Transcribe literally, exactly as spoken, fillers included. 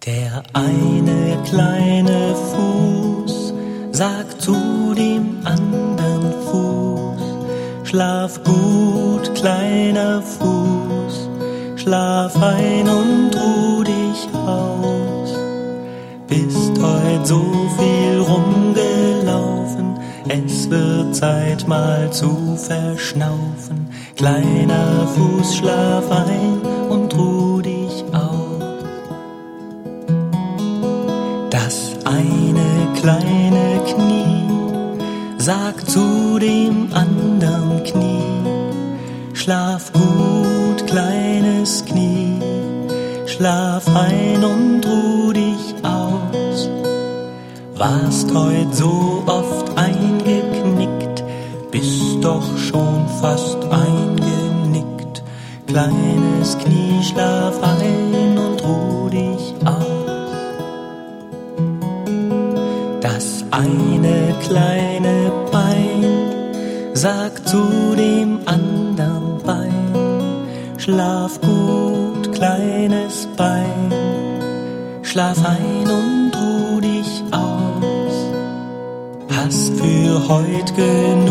Der eine kleine Fuß sagt zu dem anderen Fuß: Schlaf gut, kleiner Fuß, schlaf ein und ruh dich aus. Bist heut so viel rumgelaufen, es wird Zeit mal zu verschnaufen. Kleiner Fuß, schlaf ein und ruh dich aus. Das eine kleine Knie sagt zu dem anderen Knie: Schlaf gut, kleines Knie, schlaf ein und ruh dich aus. Warst heut so oft eingeknickt, bist doch schon fast eingenickt. Kleines Knie, schlaf ein und ruh dich aus. Das eine kleine Bein sagt zu dem anderen Bein: Schlaf gut, kleines Bein, schlaf ein und ruh dich aus. Hast für heut genug